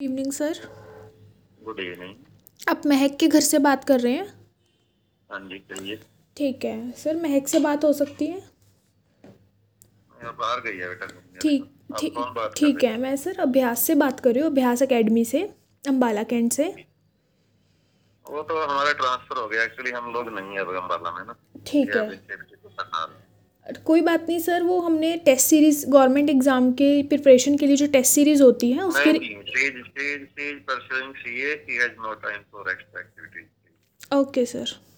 Evening sir. Good evening. आप महक के घर से बात कर रहे हैं? हाँ जी, कहिए। ठीक है सर, महक से बात हो सकती है? मैं बाहर गई है बेटा घूमने अभी तो। ठीक आप ठीक कौन बात कर ठीक रहे है, मैं सर अभ्यास से बात कर रही हूँ, अभ्यास एकेडमी से, अम्बाला कैंट से। हैं? वो तो हमारा ट्रांसफर हो गया एक्चुअली, हम लोग नहीं है अब अम्बाला में ना। ठीक ये है, अभी शिफ्ट तो करनाल। कोई बात नहीं सर, वो हमने टेस्ट सीरीज़ गवर्नमेंट एग्ज़ाम के प्रिपरेशन के लिए जो टेस्ट सीरीज़ होती है उसके। नहीं, she is pursuing CA, she has no time for extra activities. Okay sir.